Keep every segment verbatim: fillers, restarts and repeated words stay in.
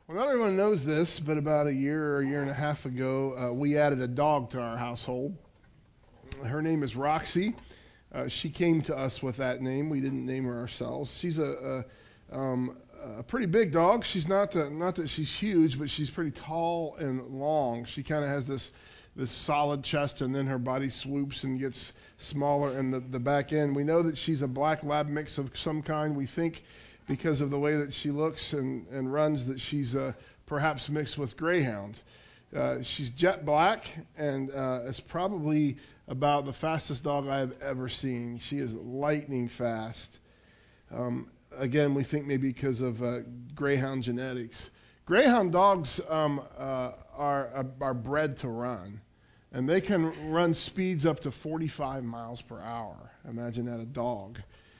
Well, not everyone knows this, but about a year or a year and a half ago, uh, we added a dog to our household. Her name is Roxy. Uh, she came to us with that name. We didn't name her ourselves. She's a, a, um, a pretty big dog. She's not the, not that she's huge, but she's pretty tall and long. She kind of has this this solid chest, and then her body swoops and gets smaller in the, the back end. We know that she's a black lab mix of some kind. We think because of the way that she looks and, and runs that she's uh, perhaps mixed with greyhound. Uh, she's jet black, and uh, is probably about the fastest dog I've ever seen. She is lightning fast. Um, again, we think maybe because of uh, greyhound genetics. Greyhound dogs um, uh, are are bred to run, and they can run speeds up to forty-five miles per hour. Imagine that, a dog.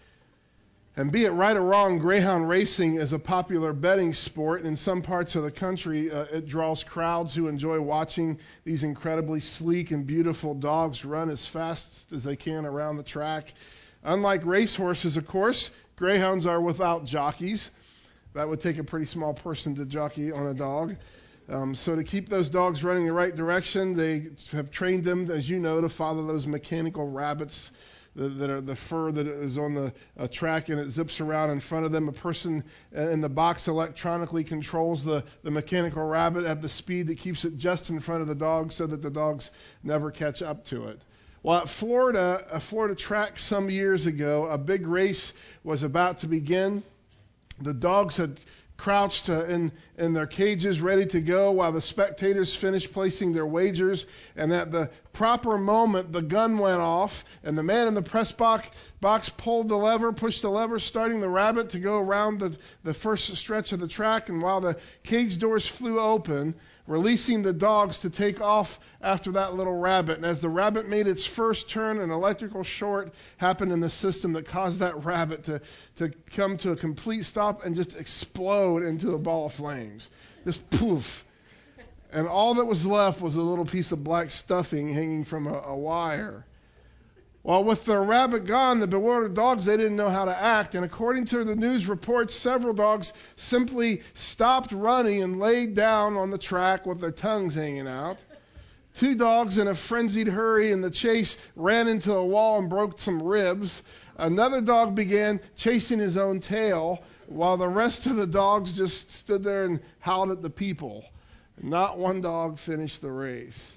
And be it right or wrong, greyhound racing is a popular betting sport. In some parts of the country, uh, it draws crowds who enjoy watching these incredibly sleek and beautiful dogs run as fast as they can around the track. Unlike racehorses, of course, greyhounds are without jockeys. That would take a pretty small person to jockey on a dog. Um, so to keep those dogs running the right direction, they have trained them, as you know, to follow those mechanical rabbits that are the fur that is on the uh, track, and it zips around in front of them. A person in the box electronically controls the, the mechanical rabbit at the speed that keeps it just in front of the dog so that the dogs never catch up to it. Well, at Florida, a Florida track some years ago, a big race was about to begin. The dogs had crouched uh, in, in their cages ready to go while the spectators finished placing their wagers. And at the proper moment, the gun went off, and the man in the press box, box pulled the lever, pushed the lever, starting the rabbit to go around the, the first stretch of the track. And while the cage doors flew open, releasing the dogs to take off after that little rabbit. And as the rabbit made its first turn, an electrical short happened in the system that caused that rabbit to, to come to a complete stop and just explode into a ball of flames. Just poof. And all that was left was a little piece of black stuffing hanging from a, a wire. Well, with the rabbit gone, the bewildered dogs, they didn't know how to act. And according to the news reports, several dogs simply stopped running and laid down on the track with their tongues hanging out. Two dogs in a frenzied hurry in the chase ran into a wall and broke some ribs. Another dog began chasing his own tail, while the rest of the dogs just stood there and howled at the people. Not one dog finished the race.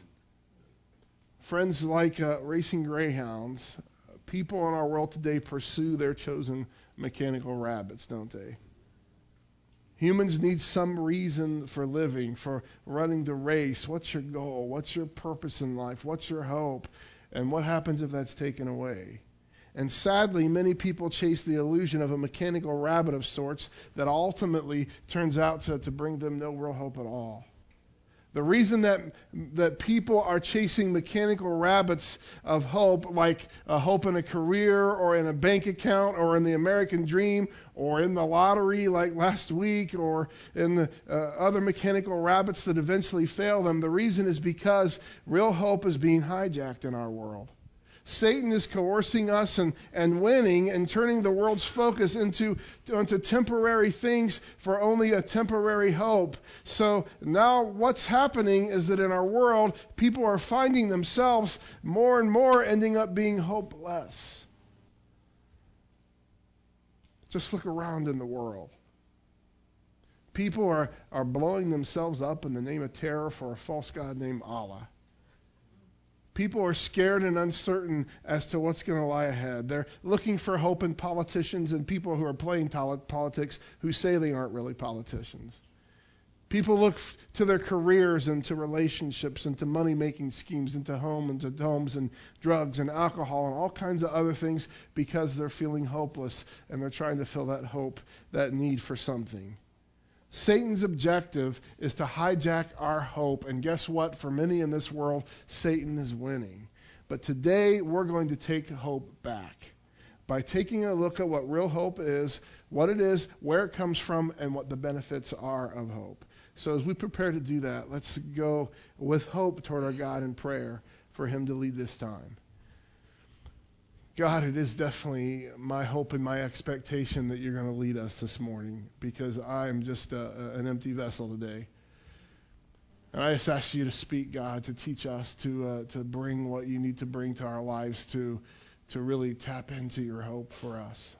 Friends, like uh, racing greyhounds, people in our world today pursue their chosen mechanical rabbits, don't they? Humans need some reason for living, for running the race. What's your goal? What's your purpose in life? What's your hope? And what happens if that's taken away? And sadly, many people chase the illusion of a mechanical rabbit of sorts that ultimately turns out to, to bring them no real hope at all. The reason that that people are chasing mechanical rabbits of hope, like a hope in a career or in a bank account or in the American dream or in the lottery like last week or in the uh, other mechanical rabbits that eventually fail them, the reason is because real hope is being hijacked in our world. Satan is coercing us and, and winning and turning the world's focus into, into temporary things for only a temporary hope. So now what's happening is that in our world, people are finding themselves more and more ending up being hopeless. Just look around in the world. People are, are blowing themselves up in the name of terror for a false god named Allah. People are scared and uncertain as to what's going to lie ahead. They're looking for hope in politicians and people who are playing politics who say they aren't really politicians. People look f- to their careers and to relationships and to money-making schemes and to home and to homes and drugs and alcohol and all kinds of other things because they're feeling hopeless and they're trying to fill that hope, that need for something. Satan's objective is to hijack our hope, and guess what? For many in this world, Satan is winning. But today, we're going to take hope back by taking a look at what real hope is, what it is, where it comes from, and what the benefits are of hope. So as we prepare to do that, let's go with hope toward our God in prayer for him to lead this time. God, it is definitely my hope and my expectation that you're going to lead us this morning, because I'm just a, a, an empty vessel today. And I just ask you to speak, God, to teach us, to uh, to bring what you need to bring to our lives, to to really tap into your hope for us.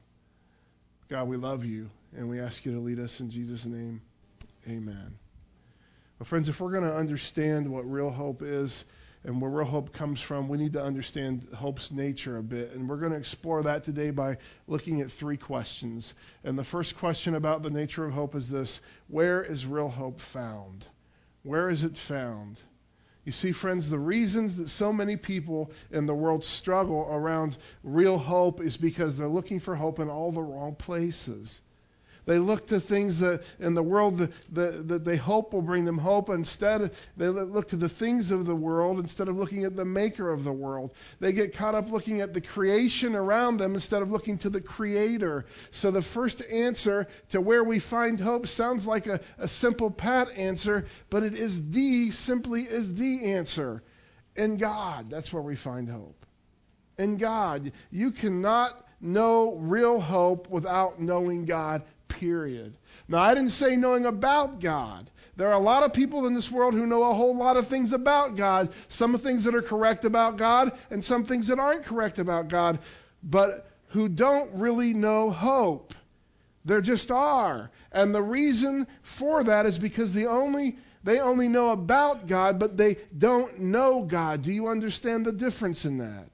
God, we love you, and we ask you to lead us in Jesus' name. Amen. Well, friends, if we're going to understand what real hope is and where real hope comes from, we need to understand hope's nature a bit. And we're going to explore that today by looking at three questions. And the first question about the nature of hope is this: where is real hope found? Where is it found? You see, friends, the reasons that so many people in the world struggle around real hope is because they're looking for hope in all the wrong places. They look to things that in the world that, that, that they hope will bring them hope. Instead, they look to the things of the world instead of looking at the maker of the world. They get caught up looking at the creation around them instead of looking to the creator. So the first answer to where we find hope sounds like a, a simple pat answer, but it is the, simply is the answer. In God, that's where we find hope. In God. You cannot know real hope without knowing God. Period. Now, I didn't say knowing about God. There are a lot of people in this world who know a whole lot of things about God. Some things that are correct about God and some things that aren't correct about God, but who don't really know hope. There just are. And the reason for that is because the only they only know about God, but they don't know God. Do you understand the difference in that?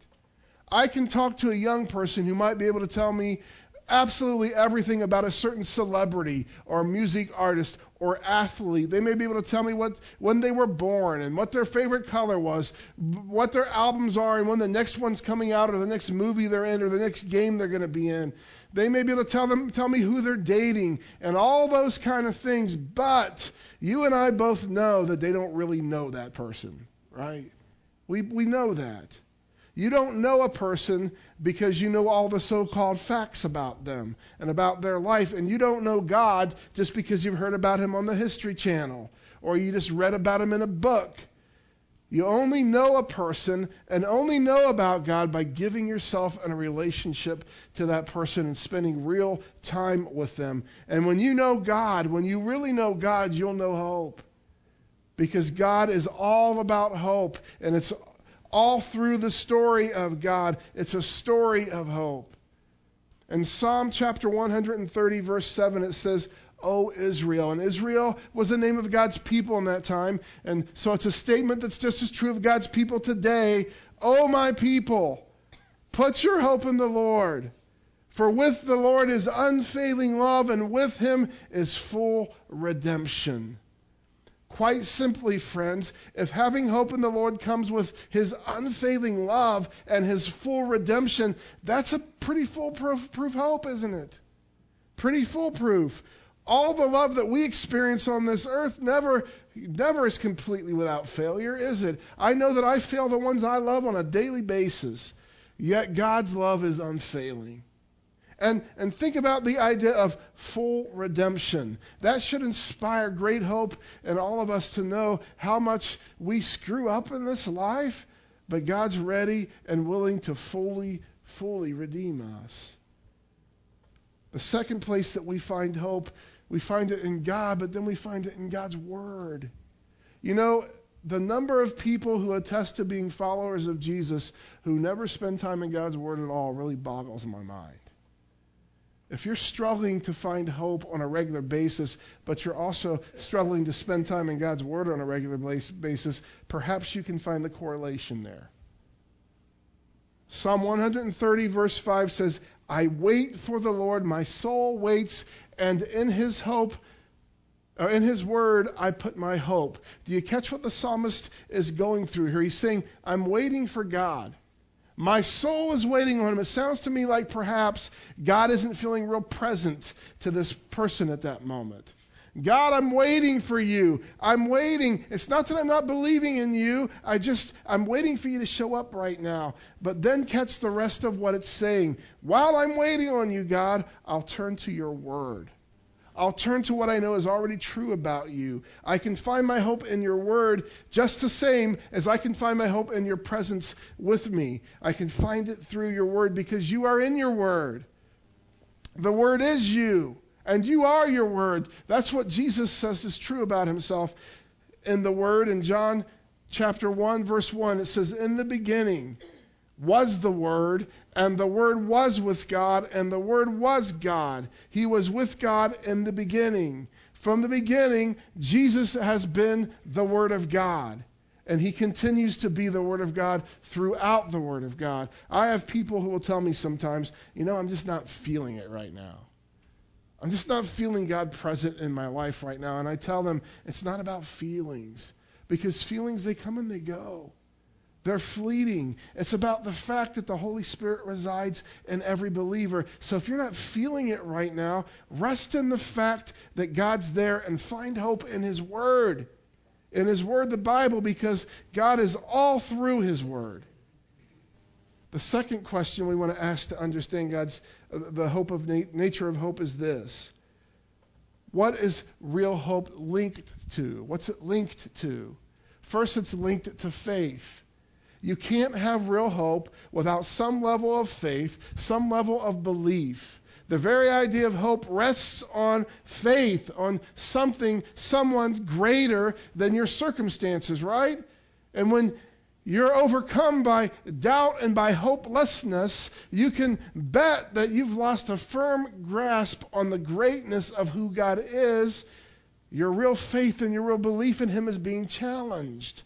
I can talk to a young person who might be able to tell me absolutely everything about a certain celebrity or music artist or athlete. They may be able to tell me what when they were born and what their favorite color was, what their albums are, and when the next one's coming out, or the next movie they're in, or the next game they're going to be in. They may be able to tell them tell me who they're dating and all those kind of things, but you and I both know that they don't really know that person, right? We we know that. You don't know a person because you know all the so-called facts about them and about their life. And you don't know God just because you've heard about him on the History Channel or you just read about him in a book. You only know a person and only know about God by giving yourself in a relationship to that person and spending real time with them. And when you know God, when you really know God, you'll know hope. Because God is all about hope, and it's all through the story of God, it's a story of hope. In Psalm chapter one hundred thirty, verse seven, it says, O Israel. And Israel was the name of God's people in that time. And so it's a statement that's just as true of God's people today. O my people, put your hope in the Lord. For with the Lord is unfailing love, and with him is full redemption. Quite simply, friends, if having hope in the Lord comes with his unfailing love and his full redemption, that's a pretty foolproof proof hope, isn't it? Pretty foolproof. All the love that we experience on this earth never, never is completely without failure, is it? I know that I fail the ones I love on a daily basis, yet God's love is unfailing. And, and think about the idea of full redemption. That should inspire great hope in all of us to know how much we screw up in this life, but God's ready and willing to fully, fully redeem us. The second place that we find hope, we find it in God, but then we find it in God's Word. You know, the number of people who attest to being followers of Jesus who never spend time in God's Word at all really boggles my mind. If you're struggling to find hope on a regular basis, but you're also struggling to spend time in God's Word on a regular basis, perhaps you can find the correlation there. Psalm one hundred thirty, verse five says, I wait for the Lord, my soul waits, and in his hope, or in his word, I put my hope. Do you catch what the psalmist is going through here? He's saying, I'm waiting for God. My soul is waiting on him. It sounds to me like perhaps God isn't feeling real present to this person at that moment. God, I'm waiting for you. I'm waiting. It's not that I'm not believing in you. I just, I'm waiting for you to show up right now. But then catch the rest of what it's saying. While I'm waiting on you, God, I'll turn to your word. I'll turn to what I know is already true about you. I can find my hope in your word just the same as I can find my hope in your presence with me. I can find it through your word because you are in your word. The word is you, and you are your word. That's what Jesus says is true about himself in the word. In John chapter one, verse one, it says, in the beginning was the Word, and the Word was with God, and the Word was God. He was with God in the beginning. From the beginning, Jesus has been the Word of God, and he continues to be the Word of God throughout the Word of God. I have people who will tell me sometimes, you know, I'm just not feeling it right now. I'm just not feeling God present in my life right now. And I tell them, it's not about feelings, because feelings, they come and they go. They're fleeting. It's about the fact that the Holy Spirit resides in every believer. So if you're not feeling it right now, rest in the fact that God's there and find hope in His Word. In His Word, the Bible, because God is all through His Word. The second question we want to ask to understand God's the hope of na- nature of hope is this. What is real hope linked to? What's it linked to? First, it's linked to faith. You can't have real hope without some level of faith, some level of belief. The very idea of hope rests on faith, on something, someone greater than your circumstances, right? And when you're overcome by doubt and by hopelessness, you can bet that you've lost a firm grasp on the greatness of who God is. Your real faith and your real belief in Him is being challenged.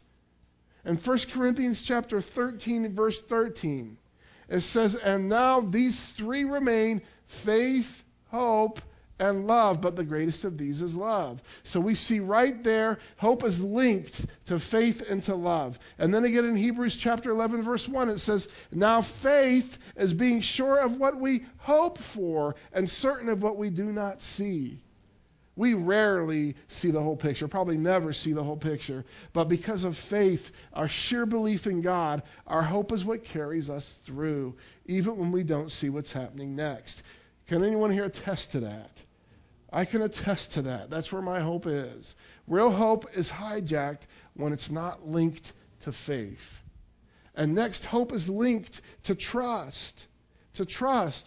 In First Corinthians chapter thirteen, verse thirteen, it says, and now these three remain, faith, hope, and love, but the greatest of these is love. So we see right there, hope is linked to faith and to love. And then again in Hebrews chapter eleven, verse one, it says, now faith is being sure of what we hope for and certain of what we do not see. We rarely see the whole picture, probably never see the whole picture. But because of faith, our sheer belief in God, our hope is what carries us through, even when we don't see what's happening next. Can anyone here attest to that? I can attest to that. That's where my hope is. Real hope is hijacked when it's not linked to faith. And next, hope is linked to trust. To trust.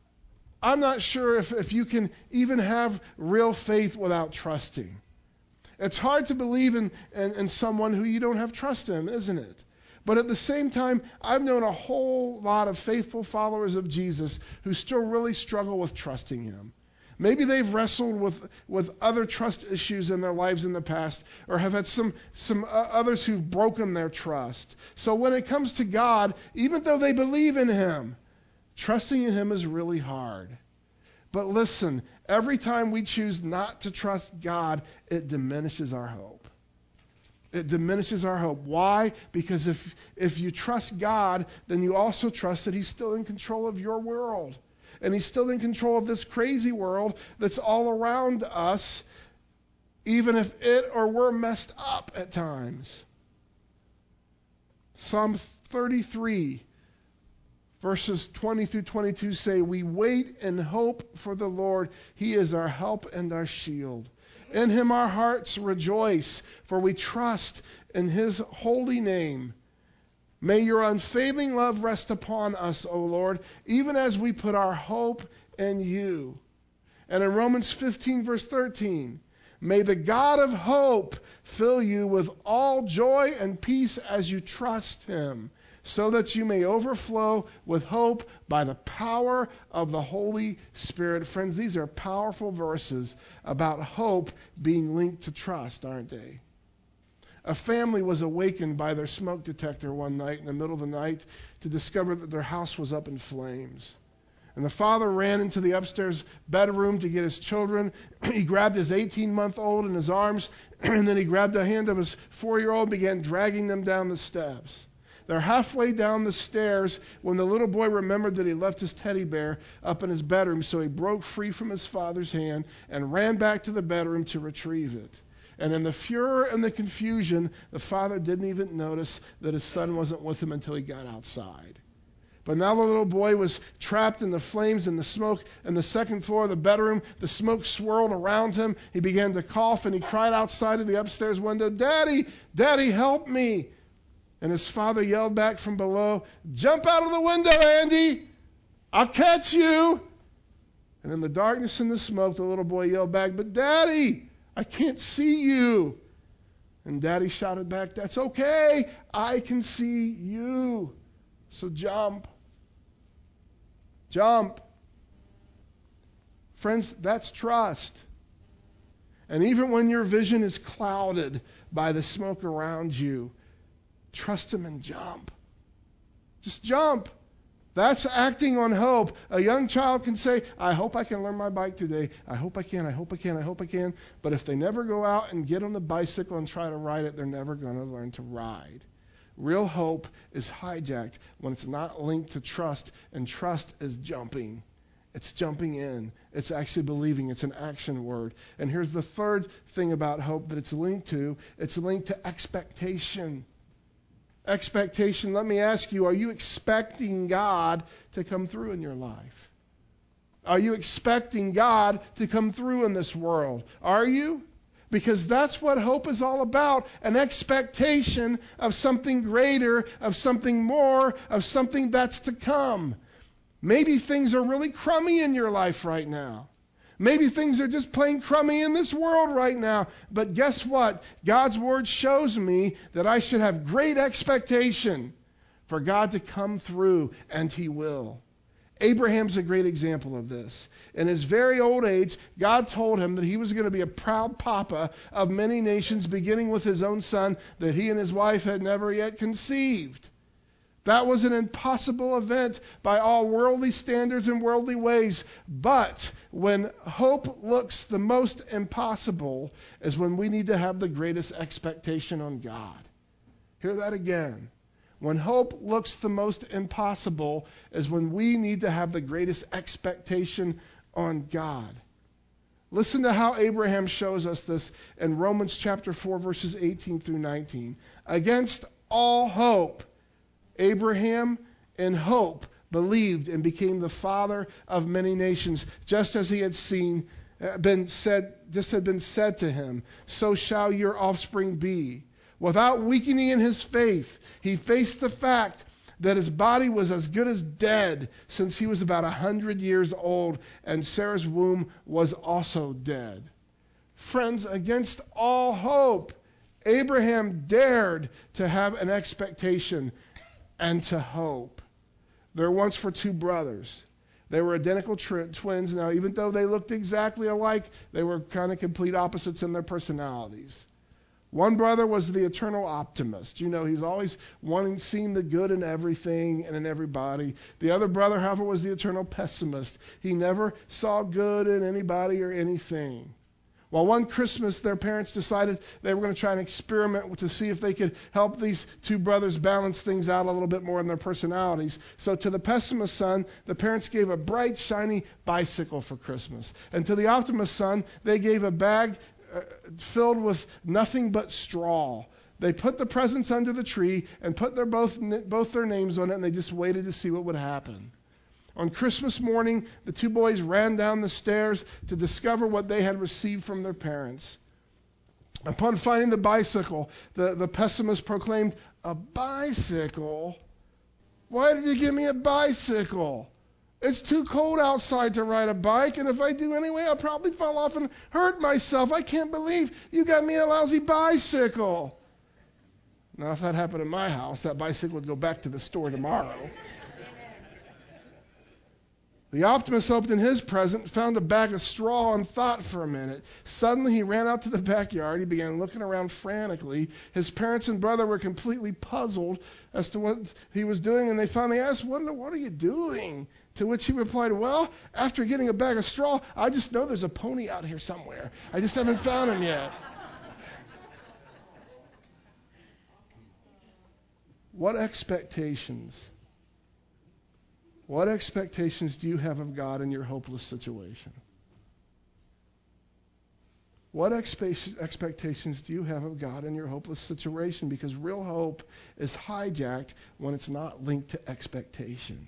I'm not sure if, if you can even have real faith without trusting. It's hard to believe in, in, in someone who you don't have trust in, isn't it? But at the same time, I've known a whole lot of faithful followers of Jesus who still really struggle with trusting Him. Maybe they've wrestled with, with other trust issues in their lives in the past, or have had some, some uh, others who've broken their trust. So when it comes to God, even though they believe in Him, trusting in Him is really hard. But listen, every time we choose not to trust God, it diminishes our hope. It diminishes our hope. Why? Because if, if you trust God, then you also trust that He's still in control of your world. And He's still in control of this crazy world that's all around us, even if it or we're messed up at times. Psalm thirty-three. Verses twenty through twenty-two say, we wait in hope for the Lord. He is our help and our shield. In Him our hearts rejoice, for we trust in His holy name. May your unfailing love rest upon us, O Lord, even as we put our hope in you. And in Romans fifteen, verse thirteen, may the God of hope fill you with all joy and peace as you trust Him, so that you may overflow with hope by the power of the Holy Spirit. Friends, these are powerful verses about hope being linked to trust, aren't they? A family was awakened by their smoke detector one night in the middle of the night to discover that their house was up in flames. And the father ran into the upstairs bedroom to get his children. He grabbed his eighteen-month-old in his arms, and then he grabbed the hand of his four-year-old and began dragging them down the steps. They're halfway down the stairs when the little boy remembered that he left his teddy bear up in his bedroom, so he broke free from his father's hand and ran back to the bedroom to retrieve it. And in the furor and the confusion, the father didn't even notice that his son wasn't with him until he got outside. But now the little boy was trapped in the flames and the smoke and the second floor of the bedroom. The smoke swirled around him. He began to cough, and he cried outside of the upstairs window, "Daddy, Daddy, help me." And his father yelled back from below, "Jump out of the window, Andy. I'll catch you." And in the darkness and the smoke, the little boy yelled back, "But Daddy, I can't see you." And Daddy shouted back, "That's okay. I can see you. So jump." Jump. Friends, that's trust. And even when your vision is clouded by the smoke around you, trust Him and jump. Just jump. That's acting on hope. A young child can say, "I hope I can learn my bike today. I hope I can, I hope I can, I hope I can." But if they never go out and get on the bicycle and try to ride it, they're never going to learn to ride. Real hope is hijacked when it's not linked to trust, and trust is jumping. It's jumping in. It's actually believing. It's an action word. And here's the third thing about hope that it's linked to. It's linked to expectation. Expectation. Let me ask you, are you expecting God to come through in your life? Are you expecting God to come through in this world? Are you? Because that's what hope is all about, an expectation of something greater, of something more, of something that's to come. Maybe things are really crummy in your life right now. Maybe things are just plain crummy in this world right now. But guess what? God's Word shows me that I should have great expectation for God to come through, and He will. Abraham's a great example of this. In his very old age, God told him that he was going to be a proud papa of many nations, beginning with his own son that he and his wife had never yet conceived. That was an impossible event by all worldly standards and worldly ways. But when hope looks the most impossible is when we need to have the greatest expectation on God. Hear that again. When hope looks the most impossible is when we need to have the greatest expectation on God. Listen to how Abraham shows us this in Romans chapter four, verses eighteen through nineteen. Against all hope, Abraham in hope believed and became the father of many nations, just as he had seen been said, just had been said to him, so shall your offspring be. Without weakening in his faith, he faced the fact that his body was as good as dead since he was about a hundred years old, and Sarah's womb was also dead. Friends, against all hope, Abraham dared to have an expectation and to hope. There once were two brothers. They were identical tri- twins. Now, even though they looked exactly alike, they were kind of complete opposites in their personalities. One brother was the eternal optimist. You know, he's always wanting, seeing the good in everything and in everybody. The other brother, however, was the eternal pessimist. He never saw good in anybody or anything. Well, one Christmas, their parents decided they were going to try an experiment to see if they could help these two brothers balance things out a little bit more in their personalities. So to the pessimist son, the parents gave a bright, shiny bicycle for Christmas. And to the optimist son, they gave a bag uh, filled with nothing but straw. They put the presents under the tree and put their both both their names on it, and they just waited to see what would happen. On Christmas morning, the two boys ran down the stairs to discover what they had received from their parents. Upon finding the bicycle, the, the pessimist proclaimed, "A bicycle? Why did you give me a bicycle? It's too cold outside to ride a bike, and if I do anyway, I'll probably fall off and hurt myself. I can't believe you got me a lousy bicycle." Now, if that happened in my house, that bicycle would go back to the store tomorrow. The optimist opened his present and found a bag of straw and thought for a minute. Suddenly, he ran out to the backyard. He began looking around frantically. His parents and brother were completely puzzled as to what he was doing, and they finally asked, what, what are you doing? To which he replied, "Well, after getting a bag of straw, I just know there's a pony out here somewhere. I just haven't found him yet." What expectations? What expectations do you have of God in your hopeless situation? What expe- expectations do you have of God in your hopeless situation? Because real hope is hijacked when it's not linked to expectation.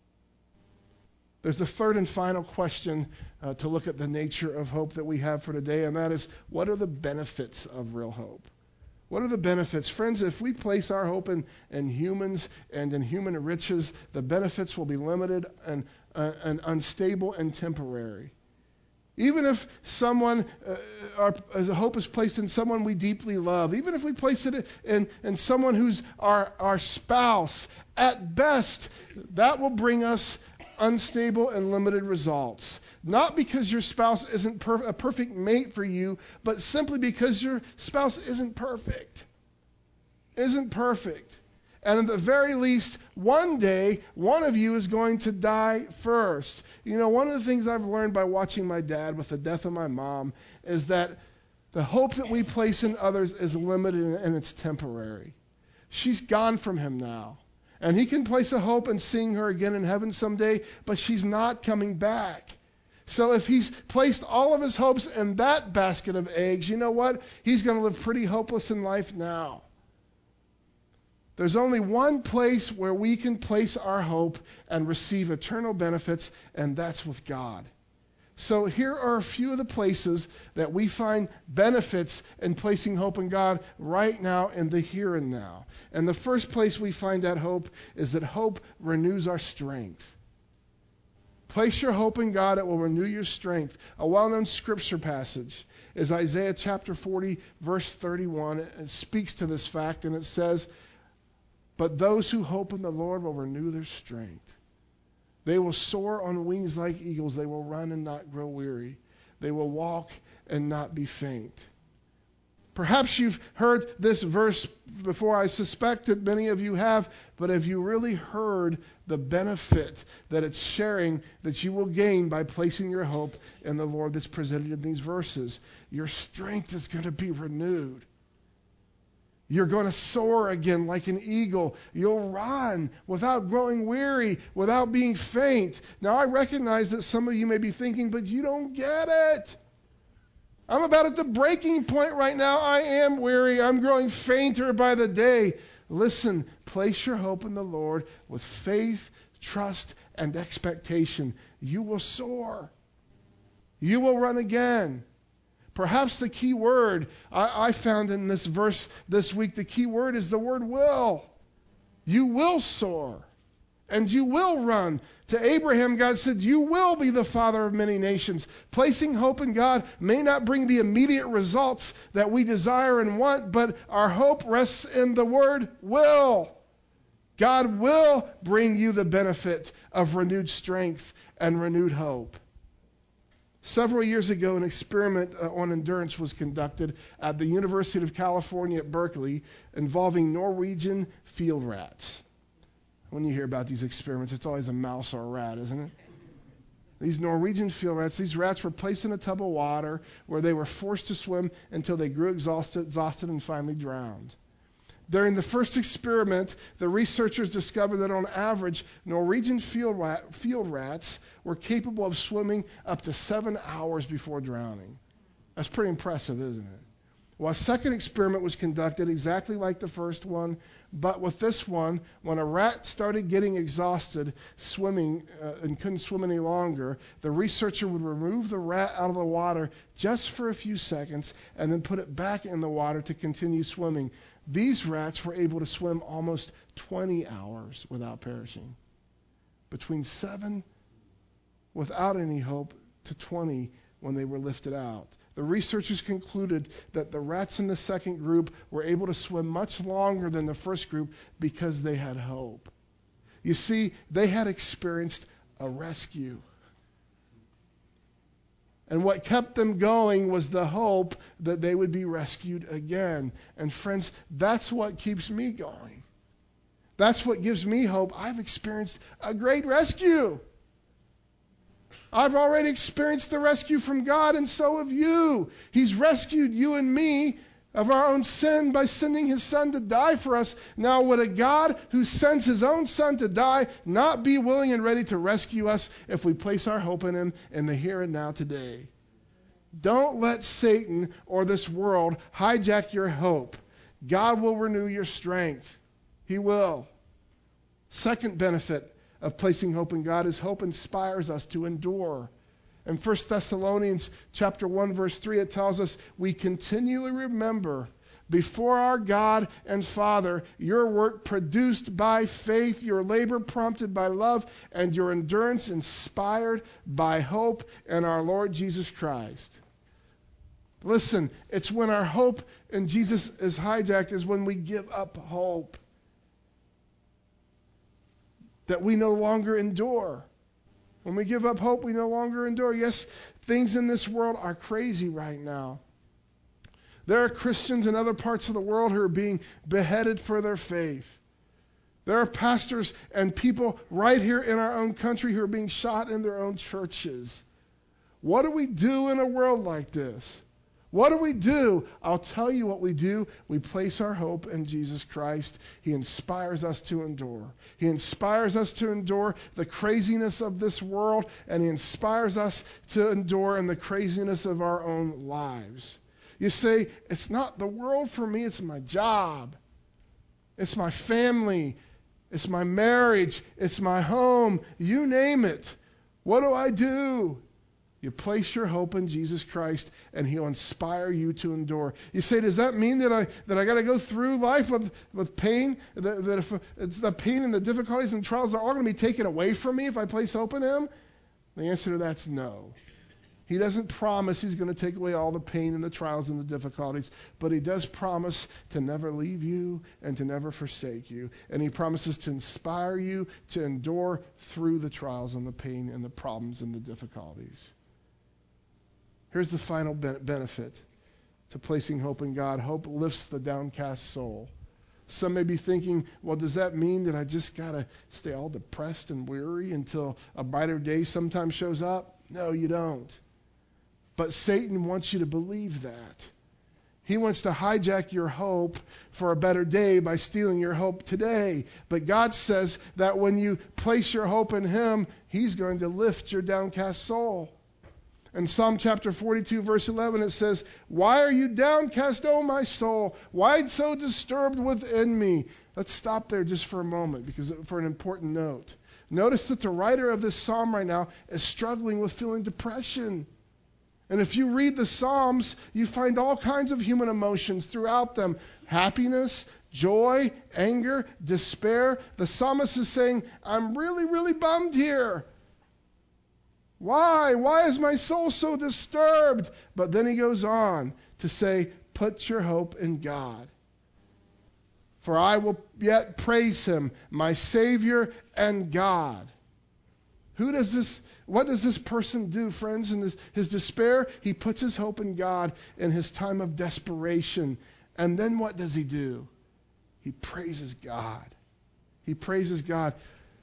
There's a third and final question uh, to look at the nature of hope that we have for today, and that is, what are the benefits of real hope? What are the benefits? Friends, if we place our hope in, in humans and in human riches, the benefits will be limited and, uh, and unstable and temporary. Even if someone, uh, our, as a hope is placed in someone we deeply love, even if we place it in, in someone who's our, our spouse, at best, that will bring us unstable and limited results. Not because your spouse isn't per- a perfect mate for you, but simply because your spouse isn't perfect. Isn't perfect. And at the very least, one day, one of you is going to die first. You know, one of the things I've learned by watching my dad with the death of my mom is that the hope that we place in others is limited and it's temporary. She's gone from him now. And he can place a hope in seeing her again in heaven someday, but she's not coming back. So if he's placed all of his hopes in that basket of eggs, you know what? He's going to live pretty hopeless in life now. There's only one place where we can place our hope and receive eternal benefits, and that's with God. So here are a few of the places that we find benefits in placing hope in God right now in the here and now. And the first place we find that hope is that hope renews our strength. Place your hope in God, it will renew your strength. A well-known scripture passage is Isaiah chapter forty, verse thirty-one. It speaks to this fact, and it says, "But those who hope in the Lord will renew their strength. They will soar on wings like eagles. They will run and not grow weary. They will walk and not be faint." Perhaps you've heard this verse before. I suspect that many of you have, but have you really heard the benefit that it's sharing that you will gain by placing your hope in the Lord that's presented in these verses? Your strength is going to be renewed. You're going to soar again like an eagle. You'll run without growing weary, without being faint. Now, I recognize that some of you may be thinking, but you don't get it. I'm about at the breaking point right now. I am weary. I'm growing fainter by the day. Listen, place your hope in the Lord with faith, trust, and expectation. You will soar. You will run again. Perhaps the key word I, I found in this verse this week, the key word is the word will. You will soar. And you will run. To Abraham, God said, you will be the father of many nations. Placing hope in God may not bring the immediate results that we desire and want, but our hope rests in the word will. God will bring you the benefit of renewed strength and renewed hope. Several years ago, an experiment uh, on endurance was conducted at the University of California at Berkeley involving Norwegian field rats. When you hear about these experiments, it's always a mouse or a rat, isn't it? These Norwegian field rats, these rats were placed in a tub of water where they were forced to swim until they grew exhausted, exhausted and finally drowned. During the first experiment, the researchers discovered that on average, Norwegian field, rat, field rats were capable of swimming up to seven hours before drowning. That's pretty impressive, isn't it? Well, a second experiment was conducted exactly like the first one, but with this one, when a rat started getting exhausted swimming uh, and couldn't swim any longer, the researcher would remove the rat out of the water just for a few seconds and then put it back in the water to continue swimming. These rats were able to swim almost twenty hours without perishing. Between seven without any hope to twenty when they were lifted out. The researchers concluded that the rats in the second group were able to swim much longer than the first group because they had hope. You see, they had experienced a rescue. And what kept them going was the hope that they would be rescued again. And friends, that's what keeps me going. That's what gives me hope. I've experienced a great rescue. I've already experienced the rescue from God, and so have you. He's rescued you and me of our own sin by sending his son to die for us. Now, would a God who sends his own son to die not be willing and ready to rescue us if we place our hope in him in the here and now today? Don't let Satan or this world hijack your hope. God will renew your strength. He will. Second benefit of placing hope in God is hope inspires us to endure. In First Thessalonians chapter one, verse three, it tells us, we continually remember before our God and Father your work produced by faith, your labor prompted by love, and your endurance inspired by hope in our Lord Jesus Christ. Listen, it's when our hope in Jesus is hijacked is when we give up hope that we no longer endure. When we give up hope, we no longer endure. Yes, things in this world are crazy right now. There are Christians in other parts of the world who are being beheaded for their faith. There are pastors and people right here in our own country who are being shot in their own churches. What do we do in a world like this? What do we do? I'll tell you what we do. We place our hope in Jesus Christ. He inspires us to endure. He inspires us to endure the craziness of this world, and He inspires us to endure in the craziness of our own lives. You say, it's not the world for me, it's my job. It's my family. It's my marriage. It's my home. You name it. What do I do? You place your hope in Jesus Christ, and He'll inspire you to endure. You say, does that mean that I that I got to go through life with, with pain? That, that if it's the pain and the difficulties and trials are all going to be taken away from me if I place hope in Him? The answer to that's no. He doesn't promise He's going to take away all the pain and the trials and the difficulties, but He does promise to never leave you and to never forsake you. And He promises to inspire you to endure through the trials and the pain and the problems and the difficulties. Here's the final benefit to placing hope in God. Hope lifts the downcast soul. Some may be thinking, well, does that mean that I just got to stay all depressed and weary until a brighter day sometimes shows up? No, you don't. But Satan wants you to believe that. He wants to hijack your hope for a better day by stealing your hope today. But God says that when you place your hope in Him, He's going to lift your downcast soul. In Psalm chapter forty-two, verse eleven, it says, why are you downcast, O my soul? Why so disturbed within me? Let's stop there just for a moment, because for an important note. Notice that the writer of this psalm right now is struggling with feeling depression. And if you read the Psalms, you find all kinds of human emotions throughout them. Happiness, joy, anger, despair. The psalmist is saying, I'm really, really bummed here. Why? Why is my soul so disturbed? But then he goes on to say, put your hope in God. For I will yet praise Him, my Savior and God. Who does this, what does this person do, friends, in his, his despair? He puts his hope in God in his time of desperation. And then what does he do? He praises God. He praises God.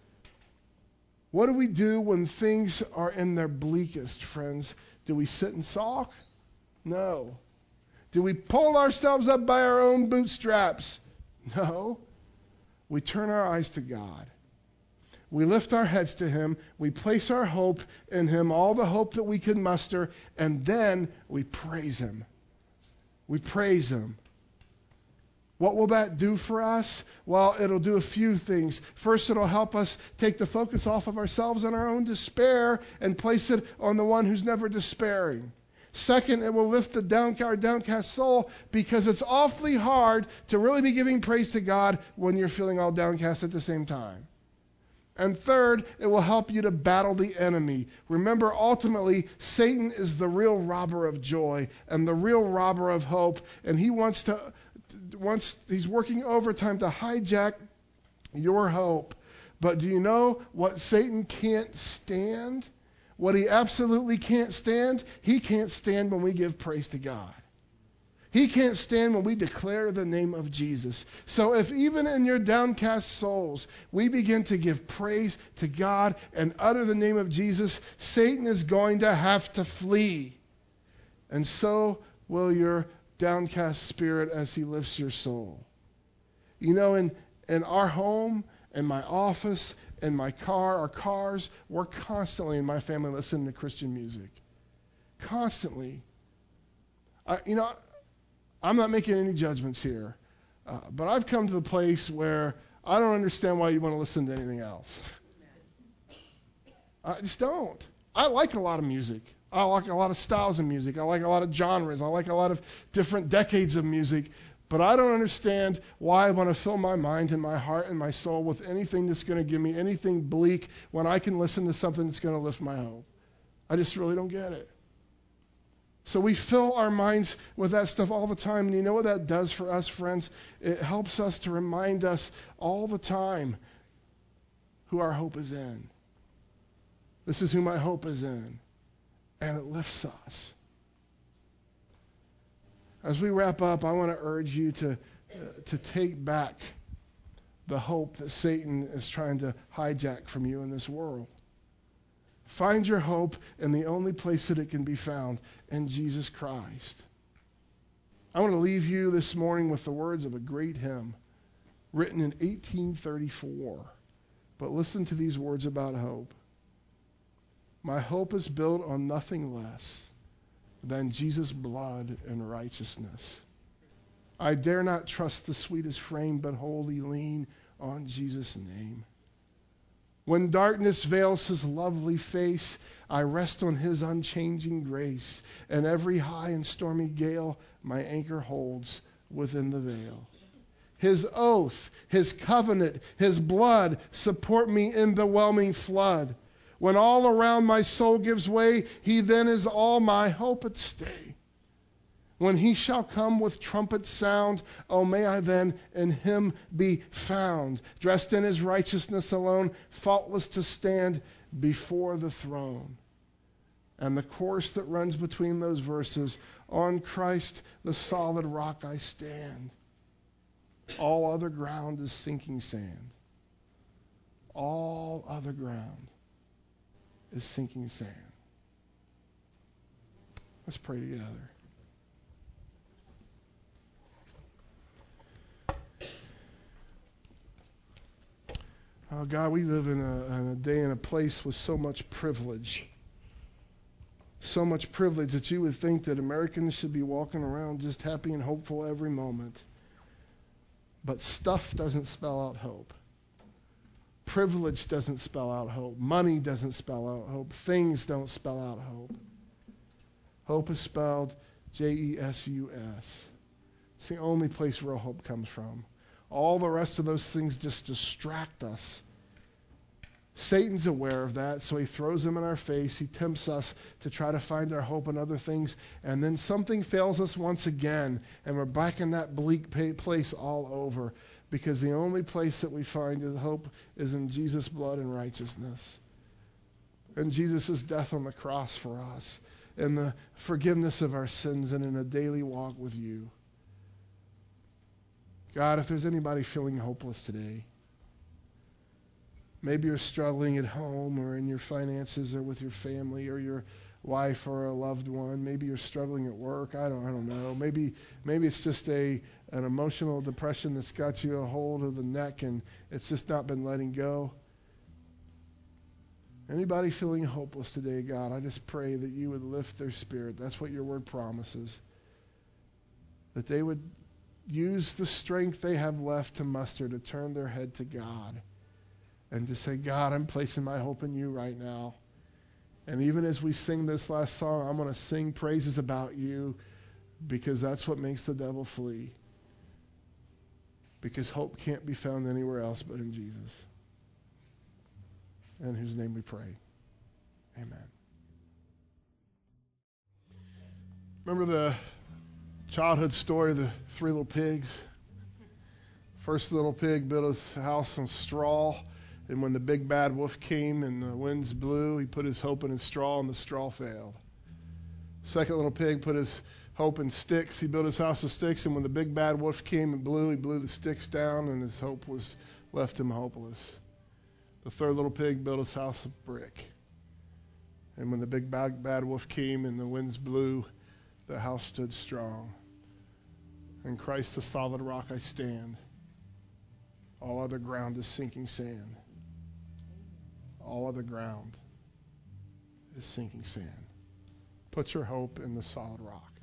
What do we do when things are in their bleakest, friends? Do we sit and sulk? No. Do we pull ourselves up by our own bootstraps? No. We turn our eyes to God. We lift our heads to Him. We place our hope in Him, all the hope that we can muster, and then we praise Him. We praise Him. What will that do for us? Well, it'll do a few things. First, it'll help us take the focus off of ourselves and our own despair and place it on the one who's never despairing. Second, it will lift the downcast, our downcast soul, because it's awfully hard to really be giving praise to God when you're feeling all downcast at the same time. And third, it will help you to battle the enemy. Remember, ultimately, Satan is the real robber of joy and the real robber of hope, and he wants to, wants, he's working overtime to hijack your hope. But do you know what Satan can't stand? What he absolutely can't stand? He can't stand when we give praise to God. He can't stand when we declare the name of Jesus. So if even in your downcast souls, we begin to give praise to God and utter the name of Jesus, Satan is going to have to flee. And so will your downcast spirit as he lifts your soul. You know, in, in our home, in my office, in my car, our cars, we're constantly in my family listening to Christian music. Constantly. I, you know, I'm not making any judgments here, uh, but I've come to the place where I don't understand why you want to listen to anything else. I just don't. I like a lot of music. I like a lot of styles of music. I like a lot of genres. I like a lot of different decades of music. But I don't understand why I want to fill my mind and my heart and my soul with anything that's going to give me anything bleak when I can listen to something that's going to lift my hope. I just really don't get it. So we fill our minds with that stuff all the time. And you know what that does for us, friends? It helps us to remind us all the time who our hope is in. This is who my hope is in. And it lifts us. As we wrap up, I want to urge you to, uh, to take back the hope that Satan is trying to hijack from you in this world. Find your hope in the only place that it can be found, in Jesus Christ. I want to leave you this morning with the words of a great hymn written in eighteen thirty-four. But listen to these words about hope. My hope is built on nothing less than Jesus' blood and righteousness. I dare not trust the sweetest frame, but wholly lean on Jesus' name. When darkness veils his lovely face, I rest on his unchanging grace, and every high and stormy gale my anchor holds within the veil. His oath, his covenant, his blood support me in the whelming flood. When all around my soul gives way, he then is all my hope at stay. When he shall come with trumpet sound, oh, may I then in him be found, dressed in his righteousness alone, faultless to stand before the throne. And the chorus that runs between those verses, on Christ the solid rock I stand. All other ground is sinking sand. All other ground is sinking sand. Let's pray together. Oh, God, we live in a, in a day and a place with so much privilege. So much privilege that you would think that Americans should be walking around just happy and hopeful every moment. But stuff doesn't spell out hope. Privilege doesn't spell out hope. Money doesn't spell out hope. Things don't spell out hope. Hope is spelled J E S U S. It's the only place real hope comes from. All the rest of those things just distract us. Satan's aware of that, so he throws them in our face. He tempts us to try to find our hope in other things, and then something fails us once again, and we're back in that bleak place all over, because the only place that we find is hope is in Jesus' blood and righteousness, and Jesus' death on the cross for us, and the forgiveness of our sins, and in a daily walk with you. God, if there's anybody feeling hopeless today, maybe you're struggling at home or in your finances or with your family or your wife or a loved one. Maybe you're struggling at work. I don't I don't know. Maybe maybe it's just a an emotional depression that's got you a hold of the neck and it's just not been letting go. Anybody feeling hopeless today, God, I just pray that you would lift their spirit. That's what your word promises. That they would use the strength they have left to muster to turn their head to God and to say, God, I'm placing my hope in you right now. And even as we sing this last song, I'm going to sing praises about you because that's what makes the devil flee. Because hope can't be found anywhere else but in Jesus. In whose name we pray. Amen. Remember the childhood story of the three little pigs? First little pig built his house on straw, and when the big bad wolf came and the winds blew, he put his hope in his straw and the straw failed. Second little pig put his hope in sticks. He built his house of sticks, and when the big bad wolf came and blew, he blew the sticks down, and his hope was left him hopeless. The third little pig built his house of brick. And when the big bad, bad wolf came and the winds blew, the house stood strong. In Christ the solid rock I stand. All other ground is sinking sand. All other ground is sinking sand. Put your hope in the solid rock.